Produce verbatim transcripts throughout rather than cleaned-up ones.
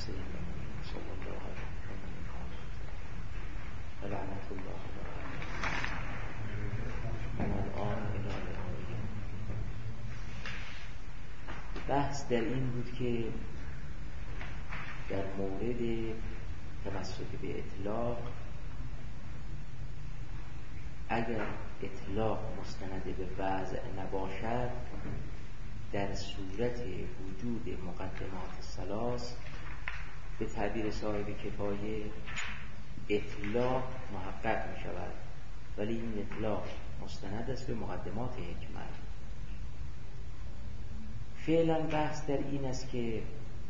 سيدنا صلى الله عليه وسلم ولعنة الله من الآن إلى الآن. بحث در این بود که در مورد تمسک به اطلاق، اگر اطلاق مستند به وضع نباشد، در صورت وجود مقدمات ثلاث به تعبیر صاحب کفایه اطلاق محقق می شود، ولی این اطلاق مستند است به مقدمات حکمت. فعلا بحث در این است که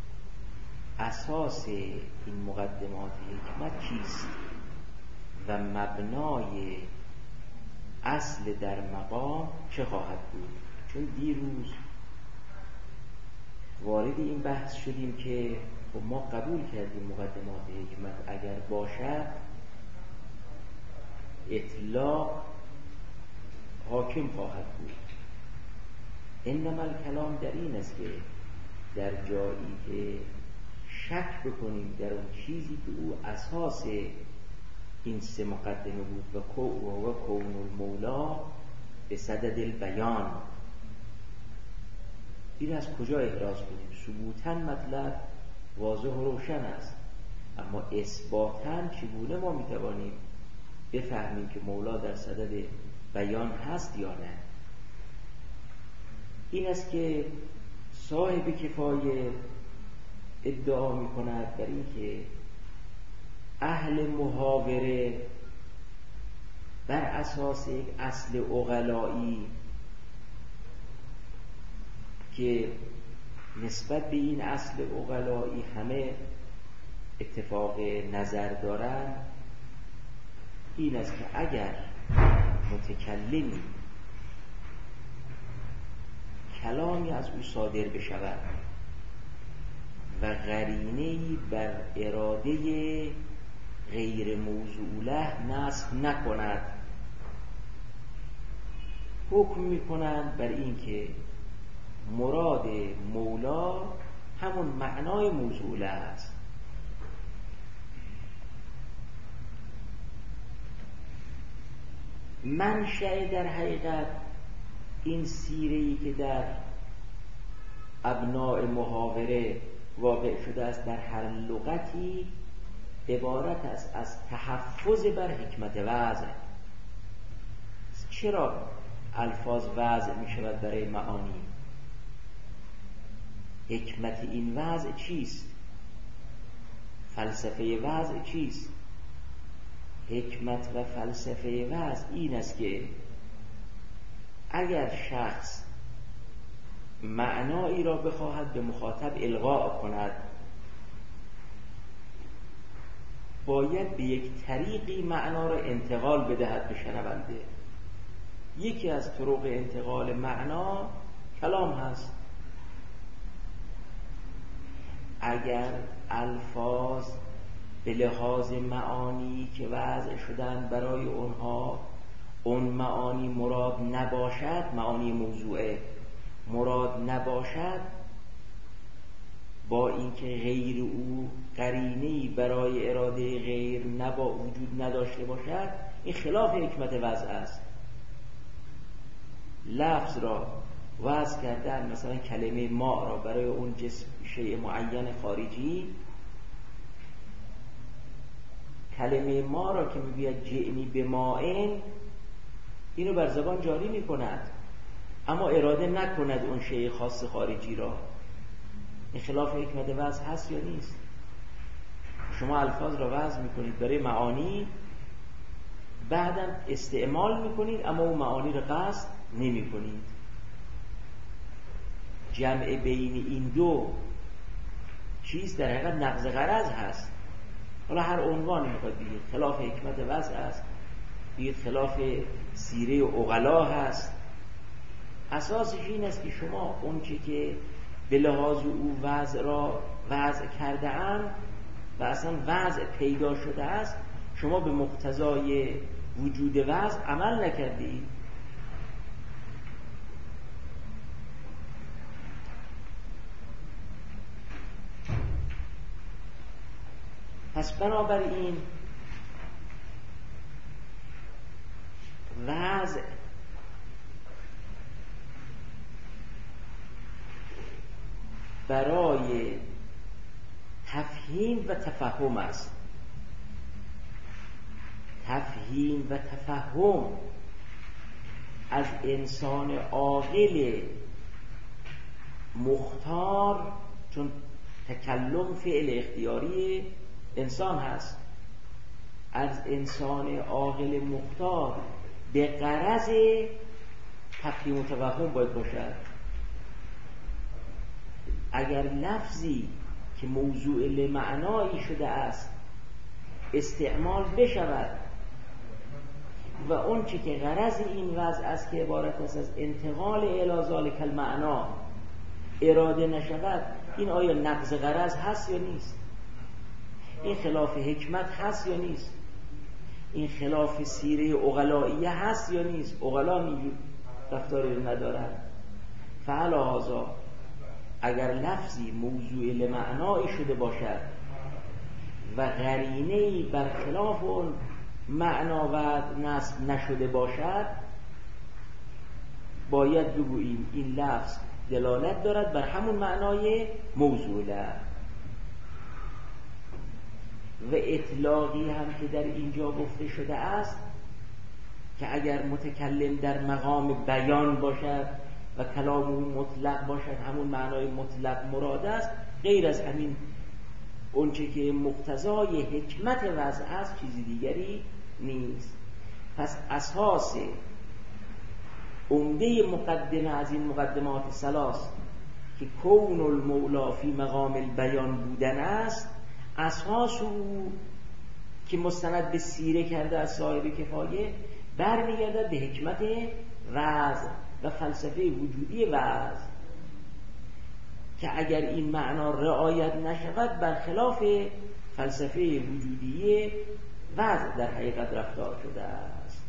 اساس این مقدمات حکمت چیست و مبنای اصل در مقام چه خواهد بود. چون دیروز وارد این بحث شدیم که خب ما قبول کردیم مقدمات حکمت اگر باشد اطلاق حاکم خواهد بود. انما الکلام در این است که در جایی که شک بکنیم در اون چیزی که او اساس این سه مقدمه بود و کون المولا به صدد البیان، این از کجا احراز کنیم؟ ثبوتاً مطلب واضح و روشن است، اما اثباتاً چگونه ما میتوانیم بفهمیم که مولا در صدد بیان هست یا نه؟ این است که صاحب کفایه ادعا میکند بر این که اهل محاوره بر اساس یک اصل عقلایی که نسبت به این اصل عقلایی همه اتفاق نظر دارند، این است که اگر متکلمی کلامی از او صادر بشود و قرینه‌ای بر اراده غیر موضوع له نصب نکند، حکم میکنند بر این که مراد مولا همون معنای موضوع له است. منشأ در حقیقت این سیره‌ای که در ابناء محاوره واقع شده است در هر لغتی عبارت است از تحفظ بر حکمت وضع. چرا الفاظ وضع می شود برای معانی؟ حکمت این وضع چیست؟ فلسفه وضع چیست؟ حکمت و فلسفه وضع این است که اگر شخص معنایی را بخواهد به مخاطب القاء کند، باید به یک طریقی معنا را انتقال بدهد به شنونده. یکی از طرق انتقال معنا کلام هست. اگر الفاظ به لحاظ معانی که وضع شدن برای اونها اون معانی مراد نباشد، معانی موضوعه مراد نباشد، با اینکه غیر او قرینه‌ای برای اراده غیر نبا وجود نداشته باشد، این خلاف حکمت وضع است. لفظ را وضع کردن، مثلا کلمه ما را برای اون جسم شیء معین خارجی، کلمه ما را که میگوید جئنی به مائن، اینو بر زبان جاری میکند اما اراده نکند اون شیء خاص خارجی را. این خلاف حکمت وضع هست یا نیست؟ شما الفاظ را وضع میکنید برای معانی، بعدم استعمال میکنید اما اون معانی را قصد نمیکنید. جمع بین این دو چیز در حقیقت نقض غرض هست. حالا هر عنوانی میخواد بگید، خلاف حکمت وضع هست، بگید خلاف سیره عقلا هست. اساسش این است که شما اون چی که به لحاظ او وضع را وضع کرده اند و اصلا وضع پیدا شده است، شما به مقتضای وجود وضع عمل نکردید. پس بنابراین وضع برای تفهیم و تفهم است. تفهیم و تفهم از انسان عاقل مختار، چون تکلم فعل اختیاری انسان هست، از انسان عاقل مختار به غرض تفهیم و تفهم باید باشد. اگر لفظی که موضوع لمعنایی شده است استعمال بشود و اون چی که غرض این وضع است که عبارت است از انتقال الی ذالک المعنا اراده نشود، این آیا نقض غرض هست یا نیست؟ این خلاف حکمت هست یا نیست؟ این خلاف سیره عقلائیه هست یا نیست؟ عقلا نیجور رفتاری رو ندارن. فعلا هذا اگر لفظی موضوع لمعنایی شده باشد و قرینه‌ای برخلاف اون معنا و نصب نشده باشد، باید بگوییم این لفظ دلالت دارد بر همون معنای موضوعه. و اطلاقی هم که در اینجا گفته شده است که اگر متکلم در مقام بیان باشد و کلام مطلق باشد همون معنای مطلق مراد است، غیر از همین اونچه که مقتضای حکمت وضع است چیزی دیگری نیست. پس اساس عمده مقدمه از این مقدمات ثلاث که کون المولا فی مقام البیان بودن است، اساس او که مستند به سیره کرده از صاحب کفایه برمیگردد به حکمت وضع و فلسفه وجودی وضع، که اگر این معنا رعایت نشود برخلاف فلسفه وجودی وضع در حقیقت رفتار شده است.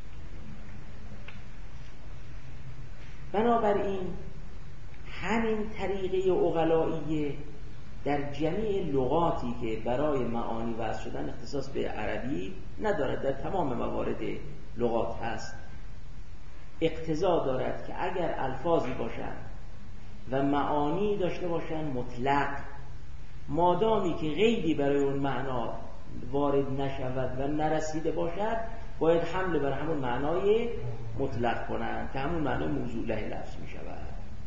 بنابراین همین طریقه عقلائیه در جمیع لغاتی که برای معانی وضع شدن اختصاص به عربی ندارد، در تمام موارد لغات هست، اقتضا دارد که اگر الفاظی باشند و معانی داشته باشند مطلق، مادامی که غیبی برای اون معنا وارد نشود و نرسیده باشد، باید حمله بر همون معنای مطلق کنند که همون معنای موضوع له لفظ می شود.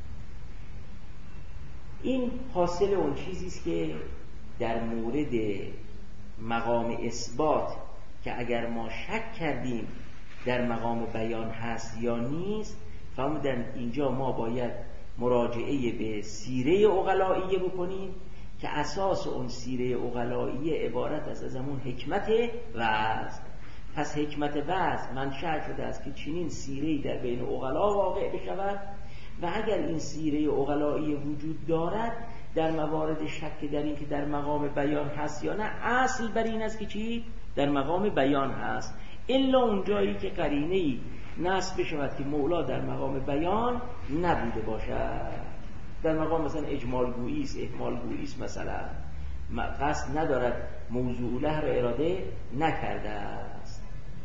این حاصل اون چیزیست که در مورد مقام اثبات که اگر ما شک کردیم در مقام بیان هست یا نیست، فهمیدن اینجا ما باید مراجعه به سیره عقلائیه بکنیم که اساس اون سیره عقلائیه عبارت است از همون حکمت وضع. پس حکمت وضع منشأ شده است که چنین سیره‌ای در بین عقلا واقع بشود و اگر این سیره عقلائیه وجود دارد در موارد شک در این که در مقام بیان هست یا نه، اصل بر این است که چی؟ در مقام بیان هست، الا اون جایی که قرینه‌ای نصب بشود که مولا در مقام بیان نبوده باشد، در مقام مثلا اجمال گویی است، احمال گویی است، مثلا قصد ندارد موضوع له را اراده نکرده است.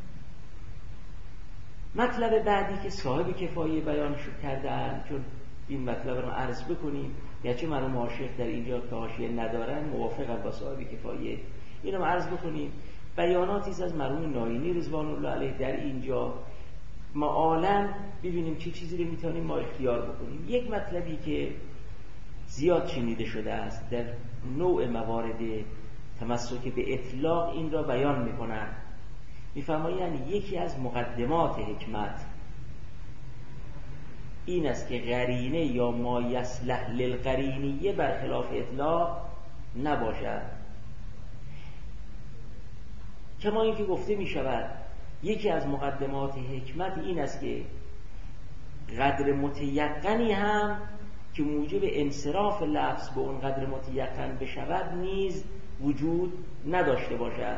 مطلب بعدی که صاحب کفایه بیان شد کردن، چون این مطلب رو عرض بکنیم، گرچه مرحوم عاشق در اینجا که حاشیه ندارن موافقن با صاحب کفایه، اینو عرض بکنیم. بیاناتی از مرحوم ناینی رضوان الله علیه در اینجا معالم ببینیم چه چیزی رو میتونیم ما اختیار بکنیم. یک مطلبی که زیاد شنیده شده است در نوع موارد تمسک به اطلاق این را بیان میکنن، میفرمایند یکی از مقدمات حکمت این است که قرینه یا ما یصلح للقرینیه برخلاف اطلاق نباشد. کما اینکه گفته می شود یکی از مقدمات حکمت این است که قدر متیقنی هم که موجب انصراف لفظ به اون قدر متیقن بشود نیز وجود نداشته باشد.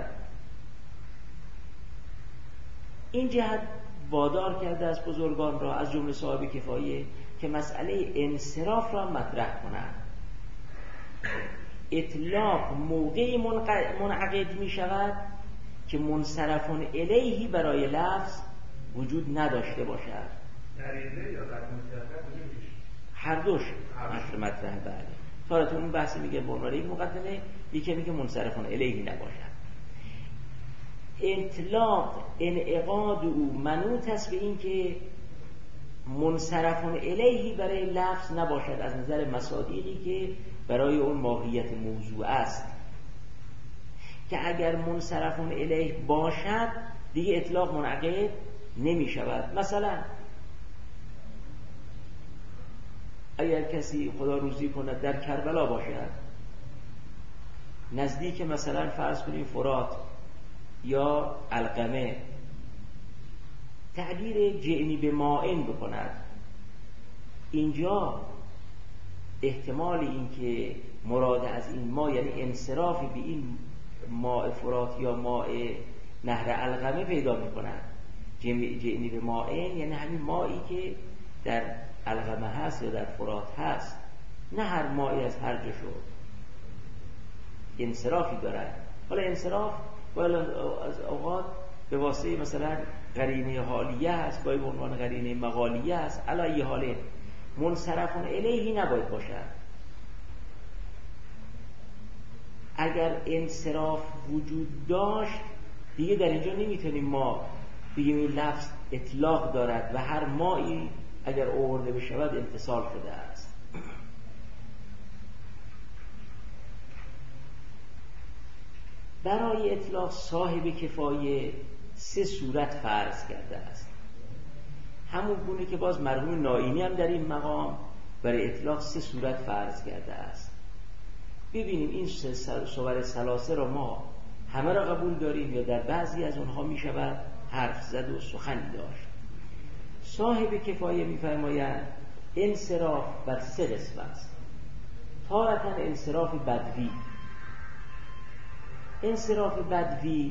این جهت وادار کرده از بزرگان را از جمله صاحب کفایه که مسئله انصراف را مطرح کنند. اطلاق موقعی منعقد می شود که منصرفون الیهی برای لفظ وجود نداشته باشد. دریده یا قد مطلقه هر دوش مطرح مطرح بله. تارتون اون بحثی میگه برنامه یک مقدمه، یکی میگه منصرفون الیهی نباشد. اطلاق انعقاد او منوط است به این که منصرفون الیهی برای لفظ نباشد از نظر مصادیقی که برای اون ماهیت موضوع است، که اگر منصرفون الیه باشد دیگه اطلاق منعقد نمی شود. مثلا اگر کسی خدا روزی کند در کربلا باشد، نزدیک مثلا فرض کنیم فرات یا علقمه، تعبیر جعنی به مائن بکند، اینجا احتمال این که مراد از این ما یعنی انصرافی به این ماء فرات یا ماء نهر علقمه پیدا میکند. جعنی به مائن یعنی همین مایی که در علقمه هست یا در فرات هست، نه هر مایی از هر جا شد، انصرافی دارد. حالا انصراف باید از اوقات به واسطه مثلا قرینه حالیه هست، باید به عنوان قرینه مقالیه هست. علی حاله منصرفون الیهی نباید باشد. اگر انصراف وجود داشت دیگه در اینجا نمیتونیم ما بگیم این لفظ اطلاق دارد و هر مایی اگر آورده بشود اتصال شده است. برای اطلاق صاحب کفایه سه صورت فرض کرده است. همون گونه که باز مرحوم نائینی هم در این مقام برای اطلاق سه صورت فرض کرده است. ببینیم این صور ثلاثه را ما همه را قبول داریم یا در بعضی از اونها می شود حرف زد و سخن داشت. صاحب کفایه می فرمایند انصراف بر سه قسم است. تارتاً انصراف بدوی. انصراف بدوی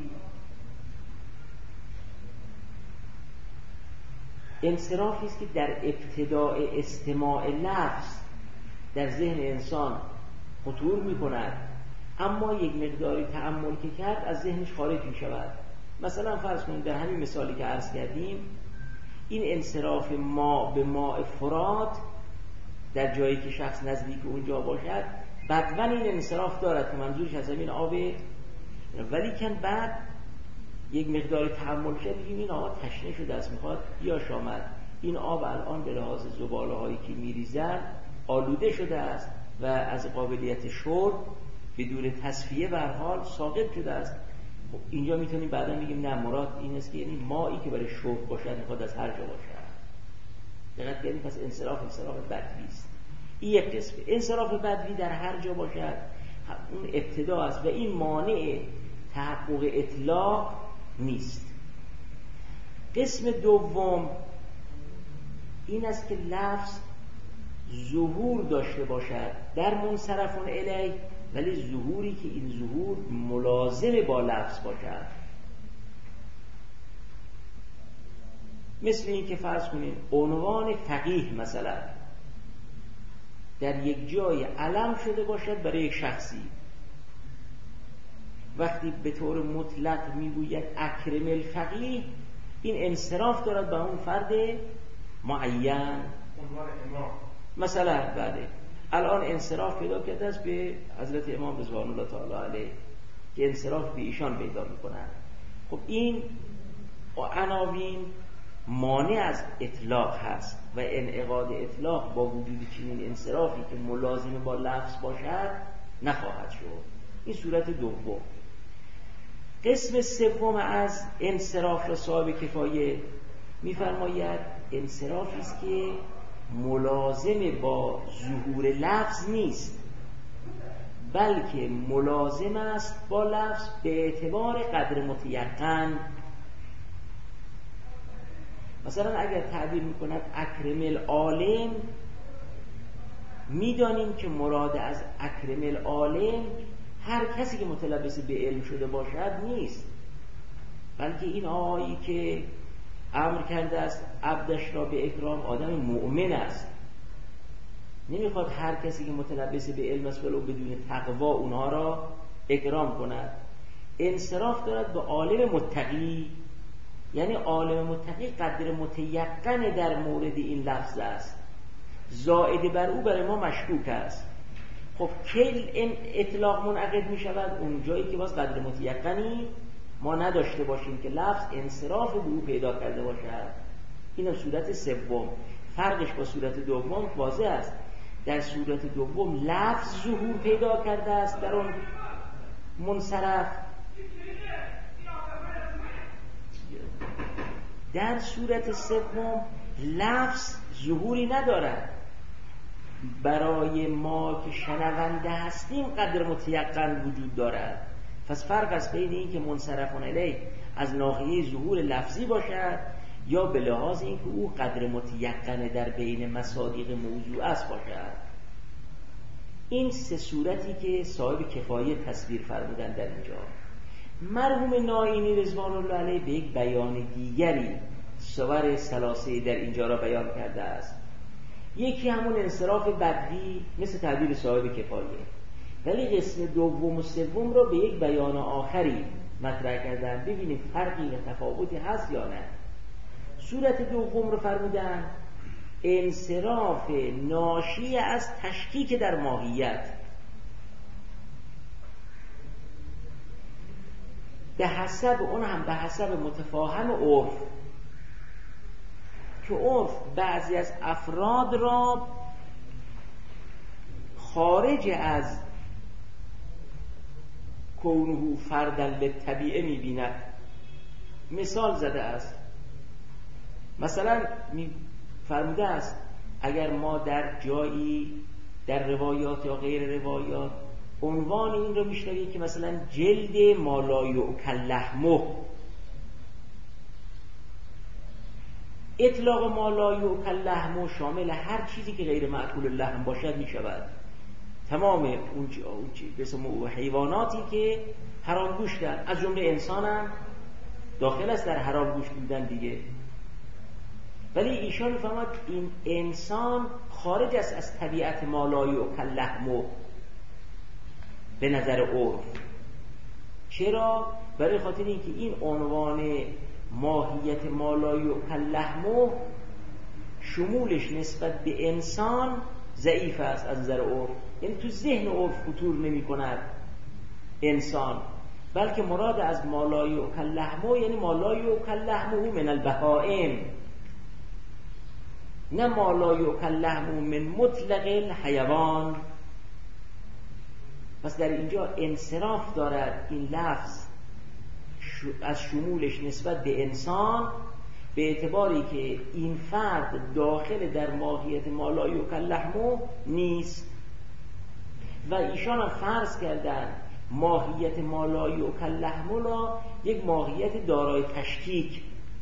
انصرافی است که در ابتداء استماع لفظ در ذهن انسان خطور می کند، اما یک مقداری تأمل که کرد از ذهنش خارج می شود. مثلا فرض کنید در همین مثالی که عرض کردیم، این انصراف ما به ماء فرات در جایی که شخص نزدیک اونجا باشد بدون این انصراف دارد که منظورش از همین آبه، ولی کن بعد یک مقدار تحمل کرد بگیم این آب تشنه شده است میخواد بیاش آمد، این آب الان به لحاظ زباله هایی که میریزد آلوده شده است و از قابلیت شرب بدون تصفیه به هر حال ساقط شده است. خب اینجا میتونیم بعدا بگیم نه مراد این است که یعنی مایی که برای شرب باشد میخواد از هر جا باشد. دقت کنید پس انصراف انصراف بدوی است. این یک قسمه. انصراف بدوی در هر جا باشد اون ابتدا است و این مانع تحقق اطلاق نیست. قسم دوم این است که لفظ ظهور داشته باشد در منصرفون الیه، ولی ظهوری که این ظهور ملازم با لفظ باشد. مثل این که فرض کنید عنوان فقیه مثلا در یک جای علم شده باشد برای یک شخصی، وقتی به طور مطلق میگوید اکرم الفقیه این انصراف دارد به اون فرد معین. عنوان امام مثلا بله الان انصراف پیدا کرده است به حضرت امام رضوان الله تعالی علیه که انصراف به ایشان پیدا میکنند. خب این عناوین مانع از اطلاق هست و انعقاد اطلاق با وجود چنین انصرافی که ملازم با لفظ باشد نخواهد شد. این صورت دوم. قسم سوم از انصراف را صاحب کفایه می‌فرماید انصرافی است که ملازم با ظهور لفظ نیست، بلکه ملازم است با لفظ به اعتبار قدر متیقن. مثلا اگر تعبیر میکند اکرم العالم، میدانیم که مراد از اکرم العالم هر کسی که متلبس به علم شده باشد نیست، بلکه این آقایی که امر کرده است عبدش را به اکرام آدم مؤمن است. نمیخواد هر کسی که متلبس به علم است ولو بدون تقوا اونها را اکرام کند. انصراف دارد به عالم متقی، یعنی عالم متقی قدر متیقن در مورد این لفظ است، زائد بر او برای ما مشکوک است. خب کی این اطلاق منعقد می شود؟ اون جایی که باز قدر متیقنی ما نداشته باشیم که لفظ انصراف به او پیدا کرده باشد. این صورت سوم. فرقش با صورت دوم واضح است. در صورت دوم لفظ ظهور پیدا کرده است در اون منصرف، در صورت سوم لفظ ظهوری ندارد. برای ما که شنونده هستیم قدر متیقن وجود دارد. پس فرق است بین این که منصرفون الیه از ناحیه ظهور لفظی باشد یا به لحاظ این که او قدر متیقن در بین مصادیق موضوع است باشد. این سه صورتی که صاحب کفایه تصویر فرمودن در اینجا. مرحوم نائینی رضوان الله علیه به یک بیان دیگری صور ثلاثه در اینجا را بیان کرده است. یکی همون انصراف بدوی مثل تعبیر صاحب کفایه، ولی قسم دوم و سوم را به یک بیان آخری مطرح کردن. ببینیم فرقی و تفاوتی هست یا نه. صورت دوم رو فرمودن انصراف ناشی از تشکیک در ماهیت، به حسب اون هم به حسب متفاهم عرف، که عرف بعضی از افراد را خارج از کونه فردن للطبیعه می‌بیند. مثال زده است، مثلا می فرموده است اگر ما در جایی در روایات یا غیر روایات عنوان این رو میشنویم که مثلا جلد ما لا یؤکل لحمه، اطلاق ما لا یؤکل لحمه شامل هر چیزی که غیر مأکول لحم باشد می شود. تمام اون چیز حیواناتی که حرام گوشتن، از جمله انسان هم داخل است در حرام گوشت بودن دیگه. ولی ایشان می‌فرماد این انسان خارج است از طبیعت ما لا یؤکل لحمه به نظر عرف. چرا؟ برای خاطر اینکه این عنوان ماهیت ما لا یؤکل لحمه شمولش نسبت به انسان ضعیف است از نظر عرف، یعنی تو ذهن عرف خطور نمی کند انسان، بلکه مراد از ما لا یؤکل لحمه یعنی ما لا یؤکل لحمه من البهائم، نه ما لا یؤکل لحمه من مطلق الحیوان. پس در اینجا انصراف دارد این لفظ از شمولش نسبت به انسان، به اعتباری که این فرد داخل در ماهیت ما لا یؤکل لحمه نیست. و ایشان هم فرض کردن ماهیت ما لا یؤکل لحمه را یک ماهیت دارای تشکیک.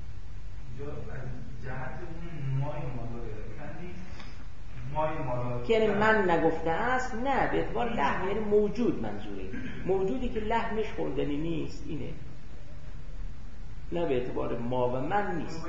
که یعنی من نگفته است، نه به اعتبار لحم یعنی موجود، منظوره موجودی که لحمش خوردنی نیست، اینه، نه به اعتبار ما و من نیست.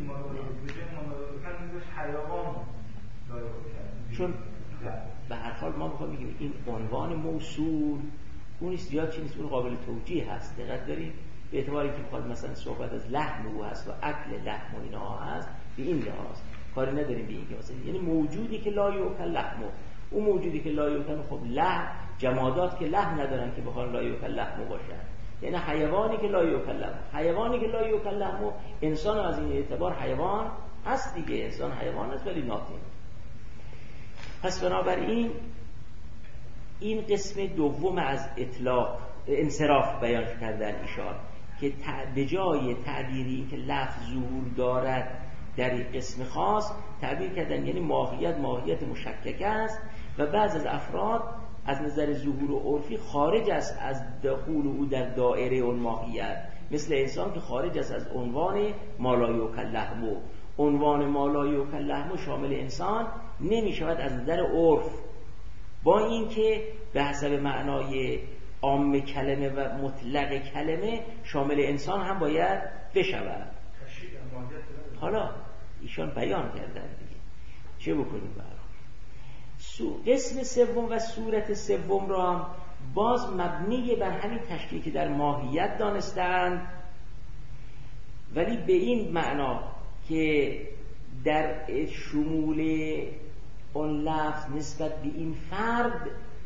چون به هر حال ما میخوام بگیم این عنوان موصول اون زیاد چیز نیست، اون قابل توجیه هست. دقت دارید به اعتباری که میخواد مثلا صحبت از لحم او هست و اکل لحم و اینا هست، به این لحاظ کاری نداریم به این که مثلا یعنی موجودی که لا یؤکل لحمه، اون موجودی که لا یؤکل، خب لحم جمادات که لحم ندارن که بخوان لا یؤکل لحمه باشن، یعنی حیوانی که لا یؤکل لحمه، حیوانی که لا یؤکل لحمه، انسان از این اعتبار حیوان هست دیگه، انسان حیوان است ولی ناطق. پس بنابراین این قسم دوم از اطلاق انصراف بیان کردن ایشان که به جای تعبیری این که لفظ ظهور دارد در این قسم خاص تعبیر کردن یعنی ماهیت ماهیت مشکک است و بعض از افراد از نظر ظهور و عرفی خارج است از دخول او در دائره اون ماهیت، مثل انسان که خارج است از عنوان ما لا یؤکل لحمه. عنوان ما لا یؤکل لحمه شامل انسان نمی شود از نظر عرف، با اینکه به حسب معنای عام کلمه و مطلق کلمه شامل انسان هم باید بشود. حالا ایشان بیان کردن دیگه، چه بکنیم برای قسم سوم و صورت سوم را هم باز مبنی بر همین تشکیلی که در ماهیت دانستند، ولی به این معنا که در شمول اون لفظ نسبت به این فرد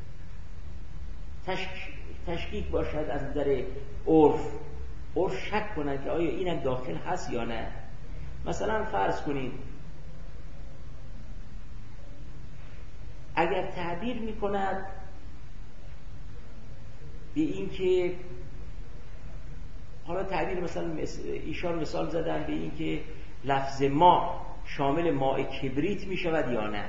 تشکیک باشد از نظر عرف عرف شک کنند که آیا اینم داخل هست یا نه. مثلا فرض کنید اگر تعبیر می کند به این که حالا تعبیر مثلا ایشان مثال زدن به این که لفظ ما شامل ماء کبریت می شود یا نه.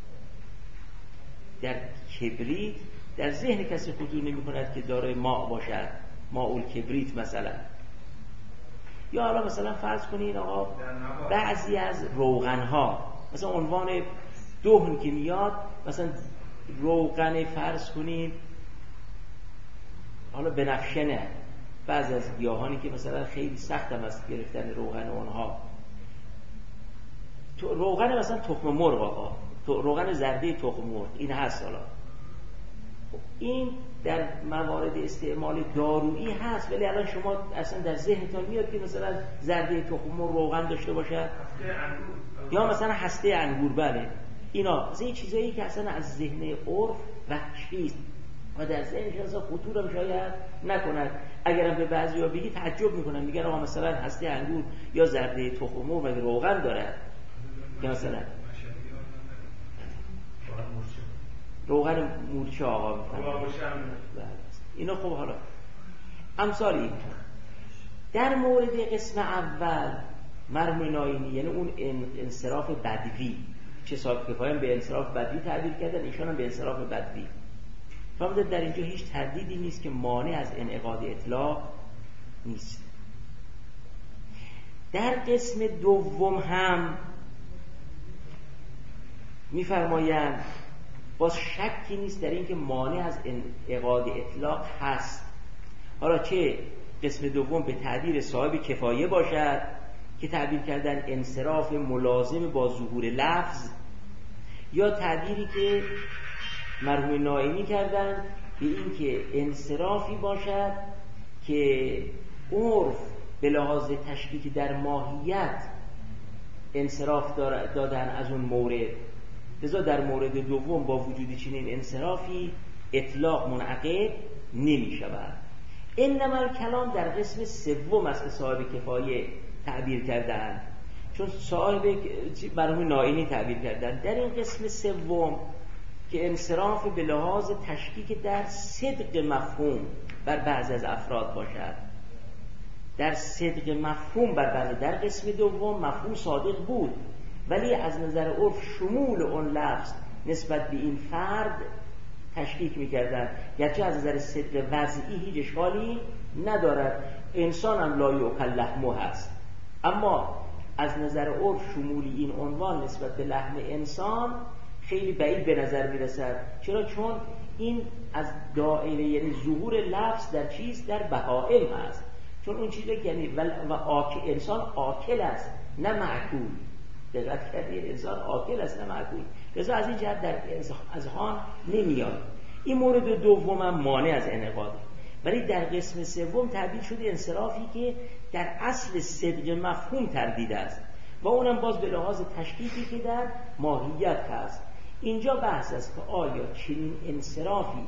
در کبریت در ذهن کسی خطور نمی کند که داره ماء باشد، ماء کبریت مثلا. یا حالا مثلا فرض کنید آقا بعضی از روغن ها مثلا عنوان دهن که میاد، مثلا روغن فرض کنید حالا بنفشه نه، بعضی از گیاهانی که مثلا خیلی سخت هم است گرفتن روغن اونها، روغن مثلا تخم مرغ آقا، روغن زرده تخم مرغ این هست. حالا این در موارد استعمال دارویی هست، ولی الان شما اصلا در ذهنتون میاد که مثلا زرده تخم مرغ روغن داشته باشد یا مثلا هسته انگور؟ بله، اینا از این چیزایی که اصلا از ذهن عرف وحشی است و در ذهنش اصلا خطور هم شاید نکند. اگرم به بعضیا بگی تعجب میکنن، میگن آقا مثلا هسته انگور یا زرده تخم مرغ مگه روغن داره؟ که مثلا روغن مورچه آقا میفهمن اینا. خب حالا امثال این در مورد قسم اول مرحوم ناینی، یعنی اون انصراف بدوی، چه صاحب کفایان به انصراف بدوی تعبیر کردن، ایشان هم به انصراف بدوی. فهمید در اینجا هیچ تردیدی نیست که مانع از انعقاد اطلاق نیست. در قسم دوم هم میفرمایند باز شکی نیست در این که مانع از انعقاد اطلاق هست. حالا چه قسم دوم به تعبیر صاحب کفایه باشد که تعبیر کردن انصراف ملازم با ظهور لفظ، یا تعبیری که مرحوم ناینی کردن به این که انصرافی باشد که عرف به لحاظ تشکیک در ماهیت انصراف دادن از اون مورد، لذا در مورد دوم با وجود چنین انصرافی اطلاق منعقد نمی شود. انما کلام در قسم سوم است که صاحب کفایه تعبیر کردن، چون صاحب مرحوم ناینی تعبیر کردن. در این قسم سوم که انصراف به لحاظ تشکیک در صدق مفهوم بر بعض از افراد باشد، در صدق مفهوم بر بعض، در قسم دوم مفهوم صادق بود ولی از نظر عرف شمول اون لفظ نسبت به این فرد تشکیک میکردن، گرچه از نظر صدق وضعی هیچ اشکالی ندارد، انسان هم لا یؤکل لحمه هست، اما از نظر عرف شمول این عنوان نسبت به لحم انسان خیلی بعید به نظر میرسد. چرا؟ چون این از دائره، یعنی ظهور لفظ در چیز در بهائم هست، چون اون چیزی که یعنی و آک... انسان آکل است نه معکول. دقت کردید؟ انسان آکل است نه معکول، لذا از این جهت در اذهان نمیاد. این مورد دوم هم مانع از انعقاده. ولی در قسم سوم تعبیر شده انصرافی که در اصل صدق مفهوم تردید است و اونم باز به لحاظ تشکیکی که در ماهیت هست. اینجا بحث است که آیا چنین انصرافی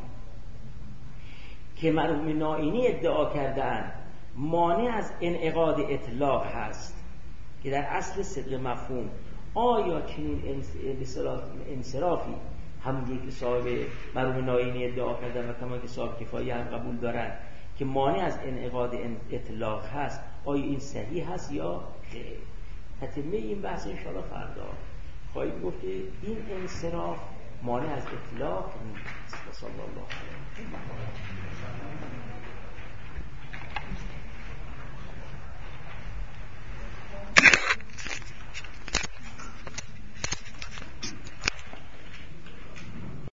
که مرحوم ناینی ادعا کردن مانع از انعقاد اطلاق هست که در اصل صدق مفهوم، آیا چنین انصرافی همونجور که صاحب مرحوم ناینی ادعا کردن و کما که صاحب کفایه هم قبول دارن که مانع از انعقاد اطلاق هست، آیا این صحیح هست یا غیر؟ تتمه این بحث انشاءالله فردا خواهیم گفت که این انصراف مانع از اطلاق نیست. صلی الله علیه و